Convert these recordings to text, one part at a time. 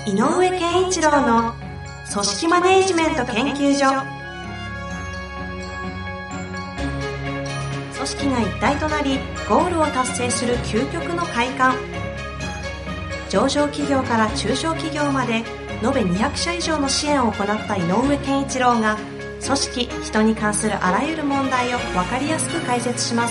井上健一郎の組織マネジメント研究所。組織が一体となりゴールを達成する究極の快感。上場企業から中小企業まで延べ200社以上の支援を行った井上健一郎が、組織・人に関するあらゆる問題を分かりやすく解説します。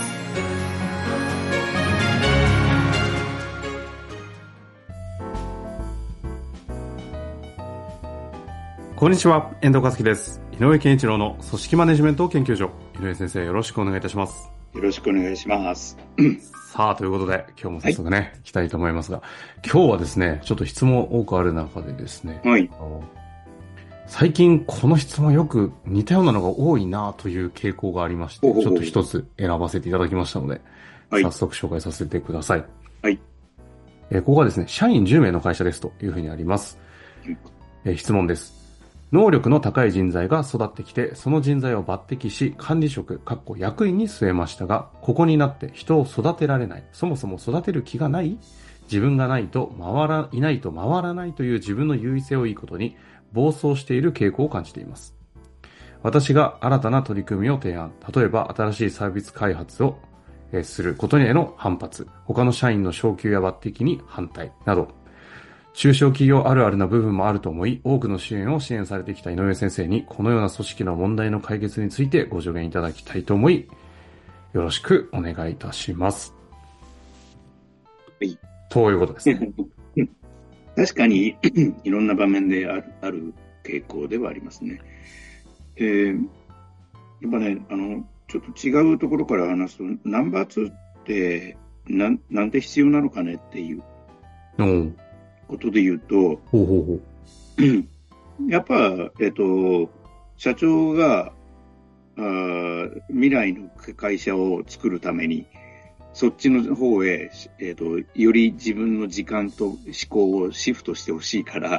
こんにちは、遠藤和樹です。井上健一郎の組織マネジメント研究所。井上先生、よろしくお願いいたします。 よろしくお願いします。 さあ、ということで、今日も早速ね、行きたいと思いますが、今日はですね、ちょっと質問多くある中でですね、 はい、 最近この質問よく似たようなのが多いなという傾向がありまして、ちょっと一つ選ばせていただきましたので、はい、早速紹介させてください。 はい。 ここはですね、社員10名の会社ですというふうにあります。質問です。能力の高い人材が育ってきて、その人材を抜擢し、管理職、役員に据えましたが、ここになって人を育てられない。そもそも育てる気がない？自分がいないと回らないという自分の優位性をいいことに、暴走している傾向を感じています。私が新たな取り組みを提案、例えば新しいサービス開発をすることへの反発、他の社員の昇給や抜擢に反対など、中小企業あるあるな部分もあると思い、多くの支援されてきた井上先生に、このような組織の問題の解決についてご助言いただきたいと思い、よろしくお願いいたします。 はい。 ということですね。 確かにいろんな場面である傾向ではありますね。やっぱね、ちょっと違うところから話すと、ナンバー2ってなんで必要なのかねっていうことで言うと、やっぱ、社長が未来の会社を作るために、そっちの方へ、より自分の時間と思考をシフトしてほしいから、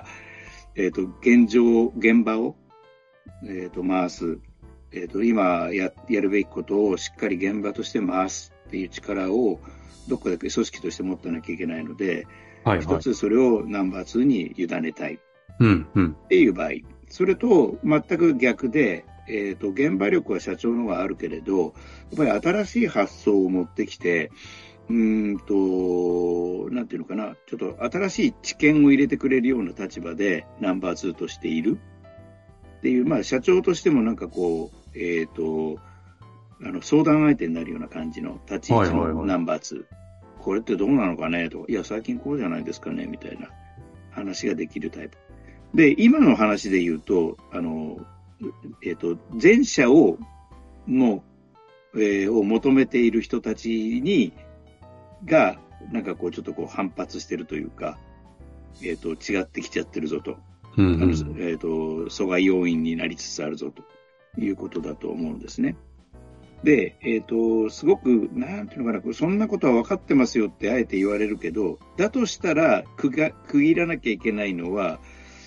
現場を、回す。今やるべきことをしっかり現場として回すっていう力を、どっかだけ組織として持ってなきゃいけないので、一つそれをナンバー2に委ねたいっていう場合、それと全く逆で、現場力は社長の方があるけれど、やっぱり新しい発想を持ってきて、なんていうのかな、ちょっと新しい知見を入れてくれるような立場でナンバー2としているっていう、社長としてもなんかこう、相談相手になるような感じの立ち位置のナンバー2。これってどうなのかねとか、いや、最近こうじゃないですかねみたいな話ができるタイプ。で、今の話で言うと、前者を求めている人たちが、なんかこう、ちょっとこう反発してるというか、違ってきちゃってるぞと。阻害要因になりつつあるぞということだと思うんですね。で、すごく、なんていうのかな、そんなことは分かってますよってあえて言われるけど、だとしたら区切らなきゃいけないのは、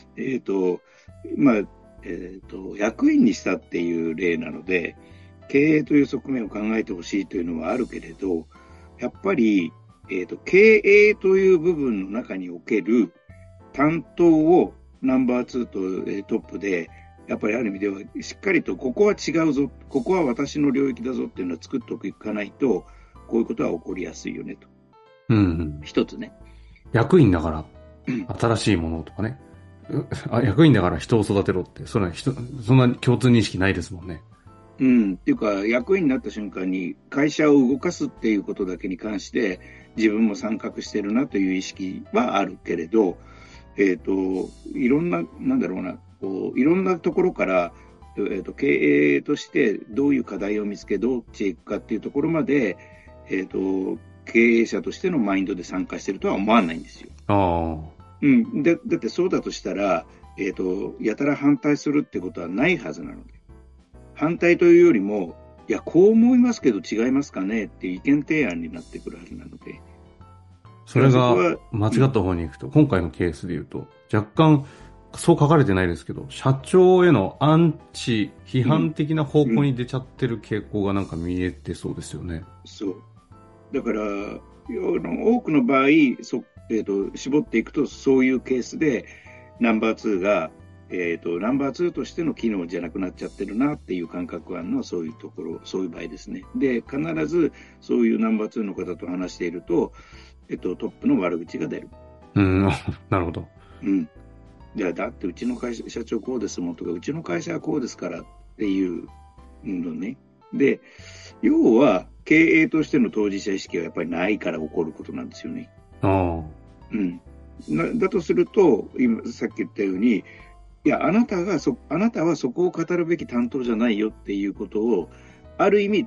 役員にしたっていう例なので、経営という側面を考えてほしいというのはあるけれど、やっぱり、経営という部分の中における担当をナンバー2と、トップで、やっぱりある意味ではしっかりとここは違うぞ、ここは私の領域だぞっていうのを作っておかないと、こういうことは起こりやすいよねと。一つね。 役員だから新しいものとかね。役員だから人を育てろって、そんな共通認識ないですもんね。 っていうか、役員になった瞬間に会社を動かすっていうことだけに関して自分も参画してるなという意識はあるけれど、いろんな、いろんなところから、経営としてどういう課題を見つけ、どうしていくかっていうところまで、経営者としてのマインドで参加してるとは思わないんですよ。だってそうだとしたら、やたら反対するってことはないはずなので。反対というよりも、いや、こう思いますけど違いますかねっていう意見提案になってくるはずなので。 それが間違った方に行くと、今回のケースで言うと、若干、そう書かれてないですけど、社長へのアンチ、批判的な方向に出ちゃってる傾向がなんか見えてそうですよね。 そう。だから、多くの場合、絞っていくとそういうケースで、 ナンバー2が、ナンバー2としての機能じゃなくなっちゃってるなっていう感覚があるのはそういうところ、そういう場合ですね。で、必ずそういうナンバー2の方と話していると、トップの悪口が出る。 なるほど。 うん。だってうちの会社、社長こうですもんとか、うちの会社はこうですからっていうのね。で、要は経営としての当事者意識がやっぱりないから起こることなんですよね。 ああ。 うん。だとすると、今、さっき言ったように、いや、あなたはそこを語るべき担当じゃないよっていうことを、ある意味、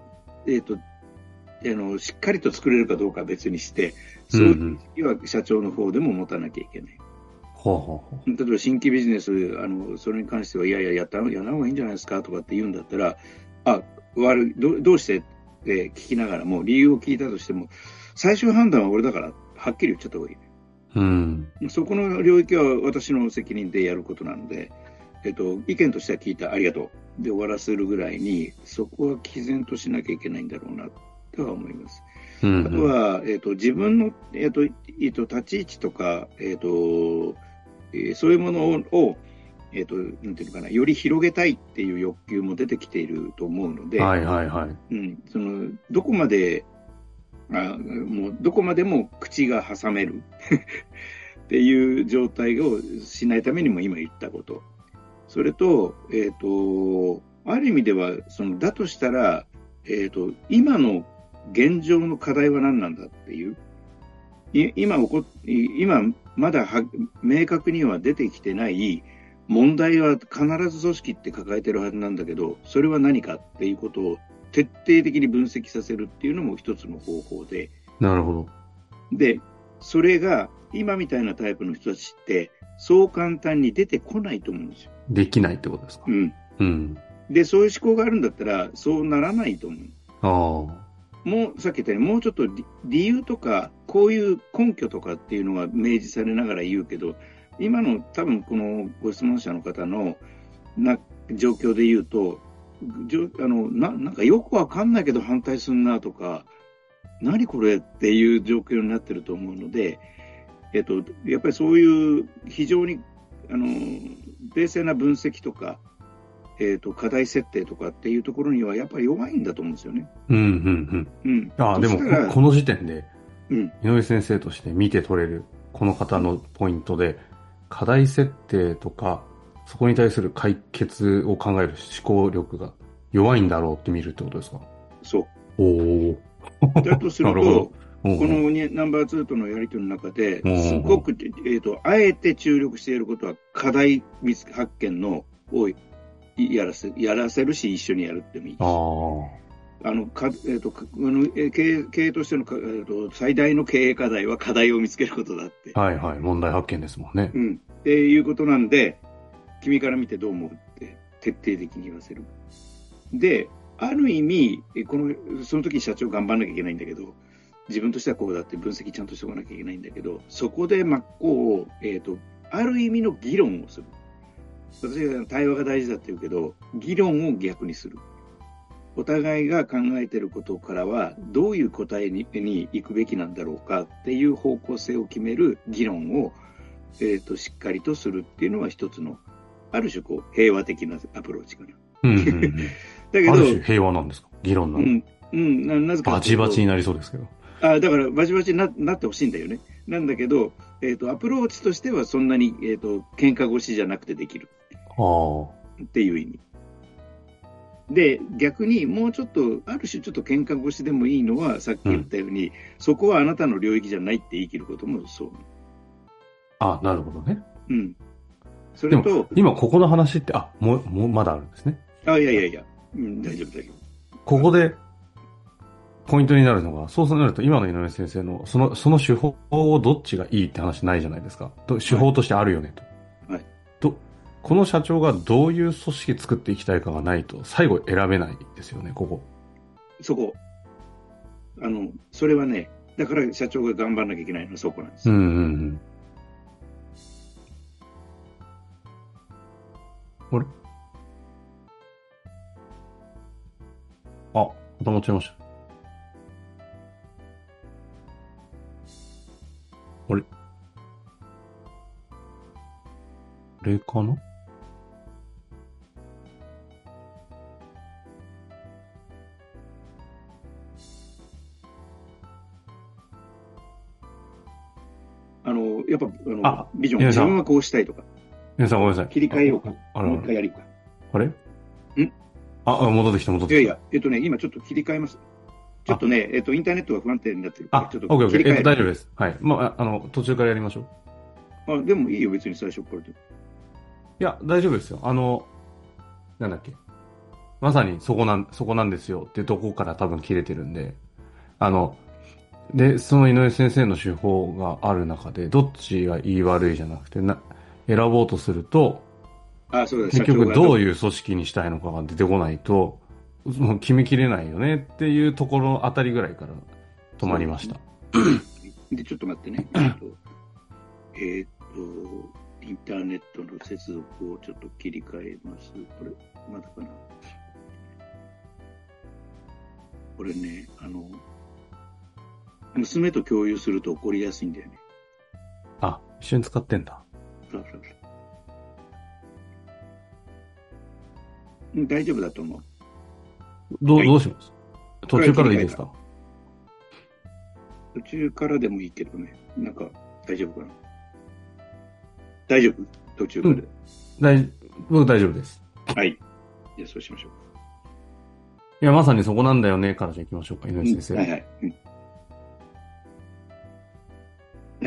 しっかりと作れるかどうかは別にして、そういう意識は社長の方でも持たなきゃいけない。例えば新規ビジネス、それに関しては、いやいや、やらない方がいいんじゃないですかとかって言うんだったら、どうしてって聞きながらも、理由を聞いたとしても、最終判断は俺だから、はっきり言っちゃった方がいい。そこの領域は私の責任でやることなので、意見としては聞いた、ありがとうで終わらせるぐらいに、そこは毅然としなきゃいけないんだろうなとは思います。あとは、自分の、立ち位置とか、そういうものを、なんていうのかな、より広げたいっていう欲求も出てきていると思うので、どこまでもうどこまでも口が挟めるっていう状態をしないためにも今言ったこと。それと、ある意味では、だとしたら、今の現状の課題は何なんだっていう。今まだ明確には出てきてない問題は必ず組織って抱えてるはずなんだけど、それは何かっていうことを徹底的に分析させるっていうのも一つの方法で。 なるほど。 で、それが今みたいなタイプの人たちってそう簡単に出てこないと思うんですよ。 できないってことですか。 で、そういう思考があるんだったらそうならないと思う。さっき言ったようにもうちょっと理由とかこういう根拠とかっていうのが明示されながら言うけど、今の多分このご質問者の方の状況で言うと、なんかよくわかんないけど反対すんなとか、何これっていう状況になってると思うので、やっぱりそういう非常に冷静な分析とか、課題設定とかっていうところにはやっぱり弱いんだと思うんですよね。 でもこの時点で、井上先生として見て取れるこの方のポイントで、課題設定とかそこに対する解決を考える思考力が弱いんだろうって見るってことですか？ そう。だとすると、このナンバー2とのやり取りの中で、すごく、あえて注力していることは、課題発見のをやらせるし、一緒にやるってもいいし。経営としての、最大の経営課題は課題を見つけることだって。 問題発見ですもんね。 っていうことなんで、君から見てどう思うって徹底的に言わせる。で、ある意味、その時社長頑張んなきゃいけないんだけど、自分としてはこうだって分析ちゃんとしておかなきゃいけないんだけど、そこで真っ向を、ある意味の議論をする。私は対話が大事だって言うけど、議論を逆にする。お互いが考えていることからは、どういう答えに行くべきなんだろうかっていう方向性を決める議論を、しっかりとするっていうのは一つの、ある種平和的なアプローチかな。 だけど、ある種平和なんですか？議論なの？ なぜかバチバチになりそうですけど。 だからバチバチになってほしいんだよね。なんだけど、アプローチとしてはそんなに、喧嘩腰じゃなくてできる。っていう意味。で、逆にもうちょっと、ある種ちょっと喧嘩腰でもいいのは、さっき言ったように、そこはあなたの領域じゃないって言い切ることもそう。 なるほどね。 それと、 でも今ここの話って、もうまだあるんですね。 いや、大丈夫。 ここで、ポイントになるのが、そうなると今の井上先生の、その手法をどっちがいいって話ないじゃないですか。手法としてあるよねと。この社長がどういう組織作っていきたいかがないと、最後選べないですよね、ここ。 そこ。それはね、だから社長が頑張らなきゃいけないのはそこなんです。 あれ？固まっちゃいました。あれ？ れかな。 やっぱ、ビジョン、自分はこうしたいとか。 皆さんごめんなさい。 切り替えようか。もう一回やるか。 あれ戻ってきた。 いやいや、今ちょっと切り替えます。ちょっとね、インターネットが不安定になってるから、ちょっとオッケー。 切り替える。 大丈夫です。はい。途中からやりましょう。 でもいいよ、別に最初からで。いや、大丈夫ですよ。なんだっけ。まさにそこなんですよっていうところから多分切れてるんで、で、その井上先生の手法がある中で、どっちがいい悪いじゃなくて、選ぼうとすると、 そうだ、 結局どういう組織にしたいのかが出てこないと、もう決めきれないよねっていうところあたりぐらいから止まりました。 で、ちょっと待ってね。インターネットの接続をちょっと切り替えます。これ、まだかな。これね、娘と共有すると怒りやすいんだよね。 一緒に使ってんだ。 そう。大丈夫だと思う。 どうします？途中からでいいですか？ 途中からでもいいけどね。なんか、大丈夫かな。大丈夫？途中からで。 僕大丈夫です。 はい。じゃあそうしましょう。 いや、まさにそこなんだよねからじゃあ行きましょうか、井上先生。 はい。はい。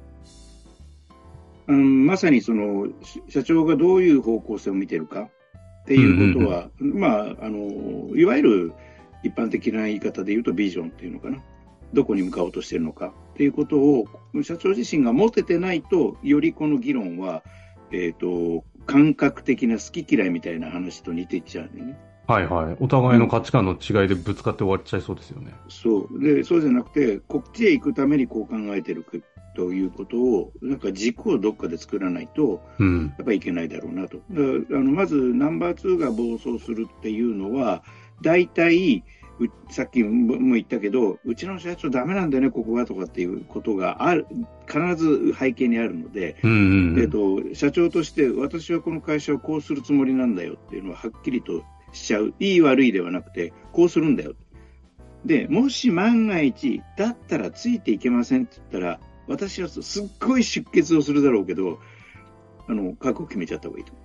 まさにその、社長がどういう方向性を見てるかっていうことは、いわゆる一般的な言い方で言うとビジョンっていうのかな。どこに向かおうとしてるのかっていうことを、社長自身が持ててないと、よりこの議論は、感覚的な好き嫌いみたいな話と似ていっちゃうんだよね。 はい。お互いの価値観の違いでぶつかって終わっちゃいそうですよね。 そうじゃなくて、こっちへ行くためにこう考えてるということを、なんか軸をどっかで作らないと、やっぱりいけないだろうなと。まずナンバー2が暴走するっていうのは、大体、さっきも言ったけど、うちの社長ダメなんだよね、ここはとかっていうことが必ず背景にあるので、社長として私はこの会社をこうするつもりなんだよっていうのははっきりとしちゃう。いい悪いではなくて、こうするんだよ。で、もし万が一、だったらついていけませんって言ったら、私はすっごい出血をするだろうけど、覚悟決めちゃった方がいいと。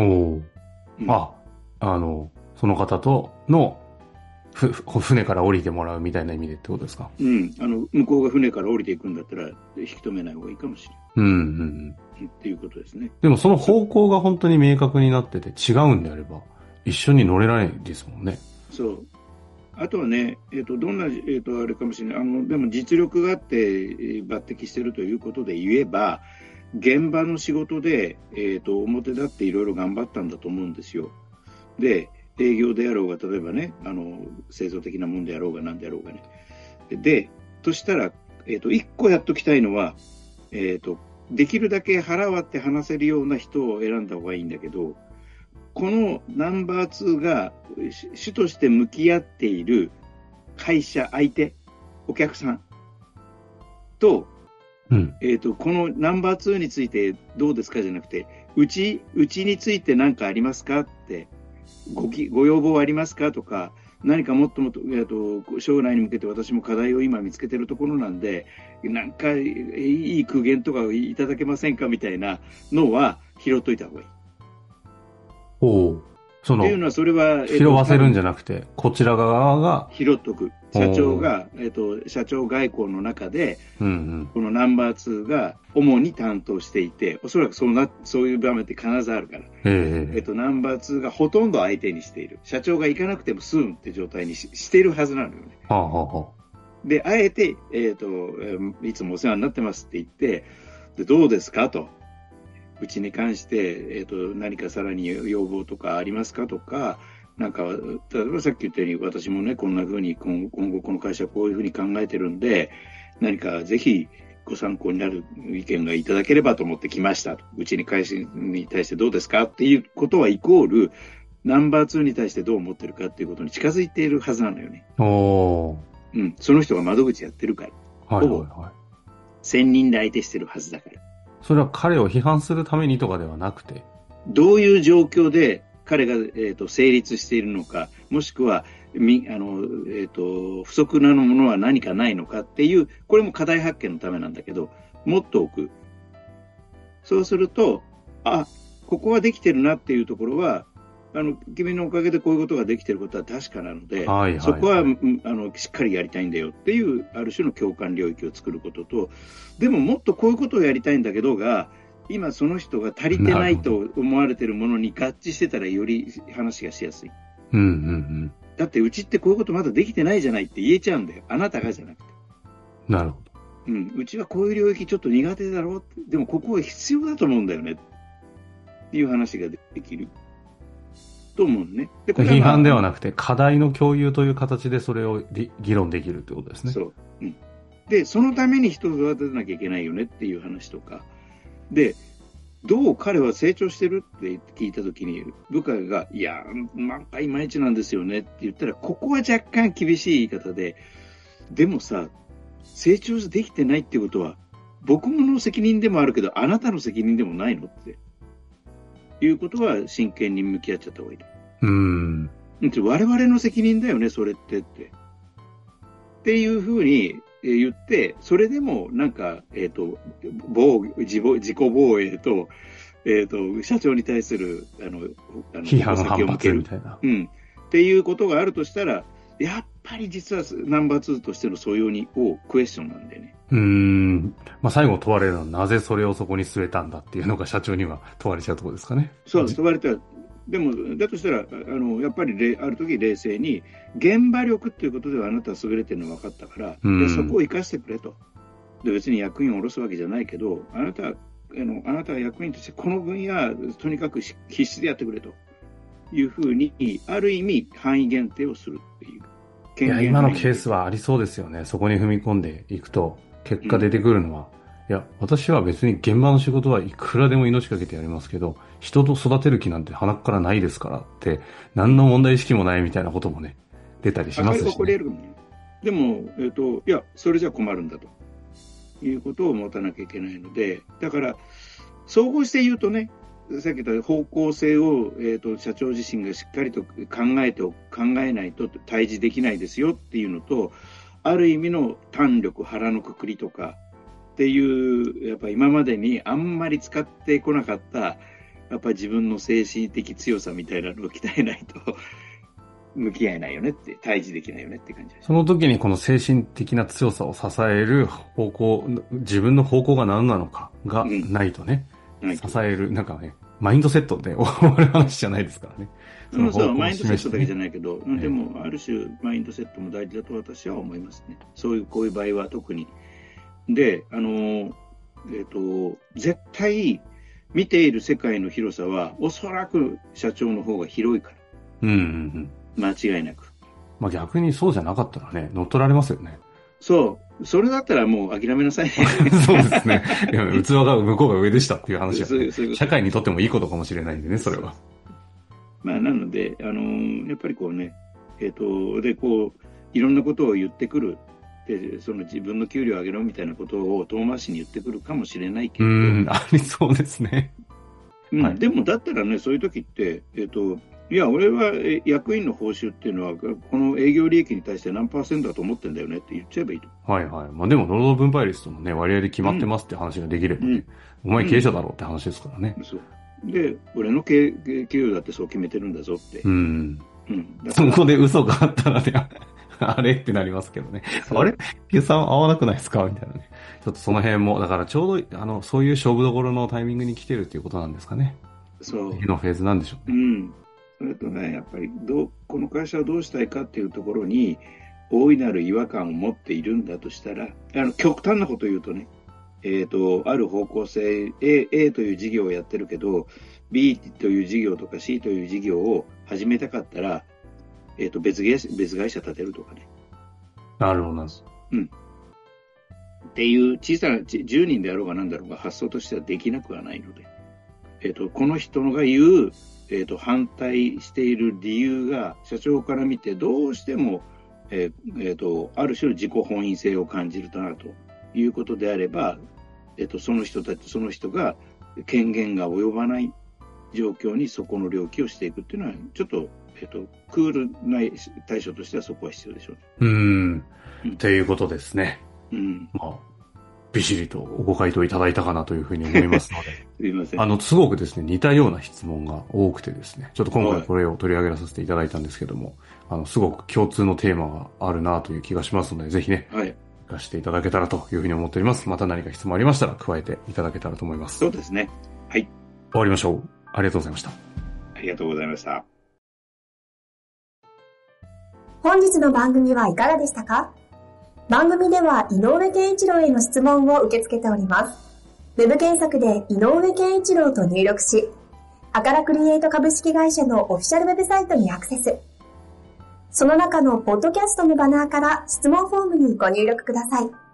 その方との、船から降りてもらうみたいな意味でってことですか？ 向こうが船から降りていくんだったら、引き止めない方がいいかもしれない。っていうことですね。 でもその方向が本当に明確になってて違うんであれば、一緒に乗れないですもんね。 そう。あとはね、どんな、あれかもしれない。でも実力があって、抜擢してるということで言えば、現場の仕事で、表立っていろいろ頑張ったんだと思うんですよ。で、営業であろうが、例えばね、製造的なもんであろうが何であろうがね。で、としたら、一個やっときたいのは、できるだけ腹割って話せるような人を選んだ方がいいんだけど、このナンバー2が主として向き合っている会社、相手、お客さんと、このナンバー2についてどうですかじゃなくて、うちについて何かありますかって、ご要望ありますかとか、何かもっと将来に向けて私も課題を今見つけてるところなんで、なんかいい苦言とかいただけませんかみたいなのは拾っといた方がいい。っていうのは、それは、 拾わせるんじゃなくて、こちら側が拾っとく。社長が、社長外交の中で、このナンバー2が主に担当していて、おそらくそういう場面って必ずあるから、ナンバー2がほとんど相手にしている。社長が行かなくても済むって状態にしているはずなのよね。で、あえて、いつもお世話になってますって言って、でどうですかと。うちに関して、何かさらに要望とかありますかとか、なんか、例えばさっき言ったように、私もね、こんな風に今後この会社はこういう風に考えてるんで、何かぜひご参考になる意見がいただければと思って来ましたと。うちに会社に対してどうですかっていうことはイコール、ナンバー2に対してどう思ってるかっていうことに近づいているはずなのよね。その人が窓口やってるから。ほぼ1000人で相手してるはずだから。 それは彼を批判するためにとかではなくて、 どういう状況で彼が、成立しているのか、もしくは不足なものは何かないのかっていう、これも課題発見のためなんだけど、もっと置く。そうすると、ここはできてるなっていうところは、君のおかげでこういうことができてることは確かなので、そこはしっかりやりたいんだよっていう、ある種の共感領域を作ることと、でももっとこういうことをやりたいんだけどが、今その人が足りてないと思われてるものに合致してたらより話がしやすい。だってうちってこういうことまだできてないじゃないって言えちゃうんだよ。あなたがじゃなくて。 なるほど。 うちはこういう領域ちょっと苦手だろう。でもここは必要だと思うんだよね。っていう話ができる。と思うね。 でこれ批判ではなくて課題の共有という形でそれを議論できるということですね。 そう。で、そのために人を育てなきゃいけないよねっていう話とか。で、どう彼は成長してるって聞いたときに、部下が、いや、なんかいまいちなんですよねって言ったら、ここは若干厳しい言い方で、でもさ、成長できてないってことは、僕の責任でもあるけど、あなたの責任でもないのっていうことは真剣に向き合っちゃった方がいい。我々の責任だよね、それってって。っていうふうに言って、それでもなんか、自己防衛と、社長に対する、 批判反発みたいな。 っていうことがあるとしたら、やっぱり実はナンバー2としての素養をクエスチョンなんでね。 最後問われるのはなぜそれをそこに据えたんだっていうのが社長には問われちゃうところですかね。 そう、問われたら。でも、だとしたら、やっぱりある時冷静に、現場力っていうことではあなたは優れてるの分かったから、でそこを生かしてくれと。で、別に役員を下ろすわけじゃないけど、あなたは役員としてこの分野、とにかく必死でやってくれというふうに、ある意味、範囲限定をするっていう。 いや、今のケースはありそうですよね。そこに踏み込んでいくと、結果出てくるのは、いや、私は別に現場の仕事はいくらでも命かけてやりますけど、人と育てる気なんて鼻からないですからって、何の問題意識もないみたいなこともね、出たりしますし、ね。 でも、いや、それじゃ困るんだということを持たなきゃいけないので、だから、総合して言うとね、さっき言った方向性を、社長自身がしっかりと考えないと対峙できないですよっていうのと、ある意味の胆力、腹のくくりとかっていう、やっぱり今までにあんまり使ってこなかった、やっぱり自分の精神的強さみたいなのを鍛えないと向き合えないよねって、対峙できないよねって感じです。 その時にこの精神的な強さを支える方向、自分の方向が何なのかがないとね、支える、なんかね、マインドセットで終わる話じゃないですからね。 そう、マインドセットだけじゃないけど、でも、ある種、マインドセットも大事だと私は思いますね。こういう場合は特に。で、絶対、見ている世界の広さは、おそらく社長の方が広いから。間違いなく。 逆にそうじゃなかったらね、乗っ取られますよね。 そう。それだったらもう諦めなさいね。 そうですね。いや、器が向こうが上でしたっていう話は、ね、社会にとってもいいことかもしれないんでね、それは。 なので、やっぱりこうね、で、こう、いろんなことを言ってくる。で、その自分の給料を上げろみたいなことを遠回しに言ってくるかもしれないけど。 ありそうですね。 でも、だったらね、そういう時って、いや、俺は役員の報酬っていうのは、この営業利益に対して何%だと思ってんだよねって言っちゃえばいいと。 でも、労働分配率とのね、割合で決まってますって話ができればね、お前経営者だろうって話ですからね。 そう。で、俺の給与だってそう決めてるんだぞって。 そこで嘘があったらね、あれってなりますけどね。あれ計算合わなくないですかみたいなね。ちょっとその辺も、だからちょうど、そういう勝負どころのタイミングに来てるっていうことなんですかね。 そう。 次のフェーズなんでしょうね。 それとね、やっぱりこの会社をどうしたいかっていうところに、大いなる違和感を持っているんだとしたら、極端なことを言うとね、ある方向性、A という事業をやってるけど、B という事業とか C という事業を始めたかったら、別会社立てるとかね。 なるほど。 っていう小さな10人であろうが何だろうが発想としてはできなくはないので、この人のが言う、反対している理由が社長から見てどうしても、ある種の自己本位性を感じるなということであれば、 その人が権限が及ばない状況にそこの領域をしていくっていうのは、ちょっと、クールな対処としてはそこは必要でしょうね。 ということですね。まあ、びっしりとご回答いただいたかなというふうに思いますので。 すいません。 すごくですね、似たような質問が多くてですね、ちょっと今回これを取り上げさせていただいたんですけども、すごく共通のテーマがあるなという気がしますので、ぜひね、活かしていただけたらというふうに思っております。また何か質問ありましたら加えていただけたらと思います。 そうですね。はい。 終わりましょう。ありがとうございました。 ありがとうございました。 本日の番組はいかがでしたか？番組では井上健一郎への質問を受け付けております。ウェブ検索で井上健一郎と入力し、アカラクリエイト株式会社のオフィシャルウェブサイトにアクセス。その中のポッドキャストのバナーから質問フォームにご入力ください。